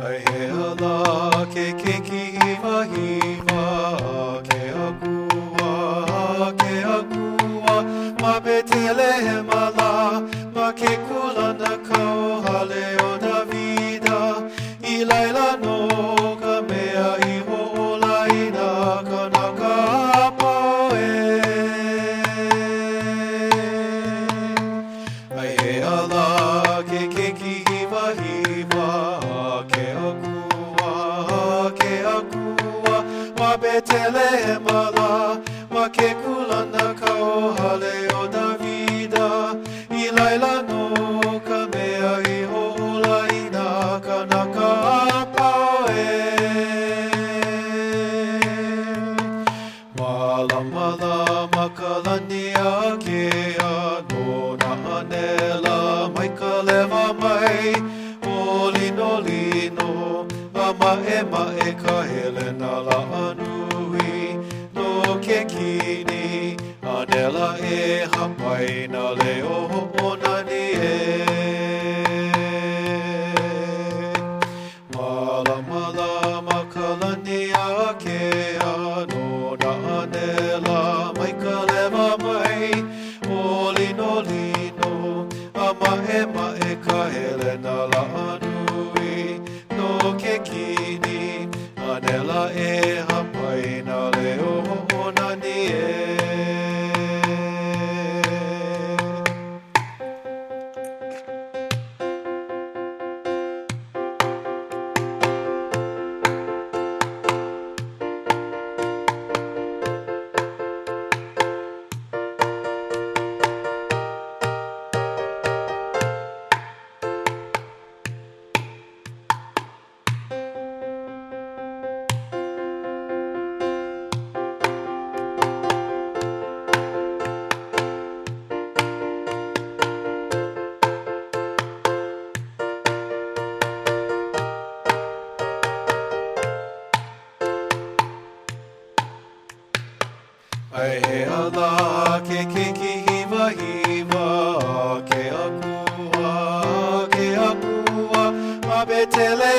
Ai he ala ke hiva hiva ke akua ma betele he mala ma ke kulana kau hale o Davida I laila no ka mea I ho'olaina ka naka apoe Ai he ala ke hiva hiva ke akua ma betele he mala ma ke kulana kau hale o Davida I laila no ka mea I ho'olaina ka naka apoe Mala makalani a kea no na anela mai ka lewa mai Lino Ama ka helena la anui No ke kini Anela e hapai na leo ho'onani e Mala makalani a kea No na anela mai ka lewa mai Lino Ama ka helena la anui No ke kini Anela e hapai na leo ho'onani e Ai he ala ke hiva hiva ke akua ma betele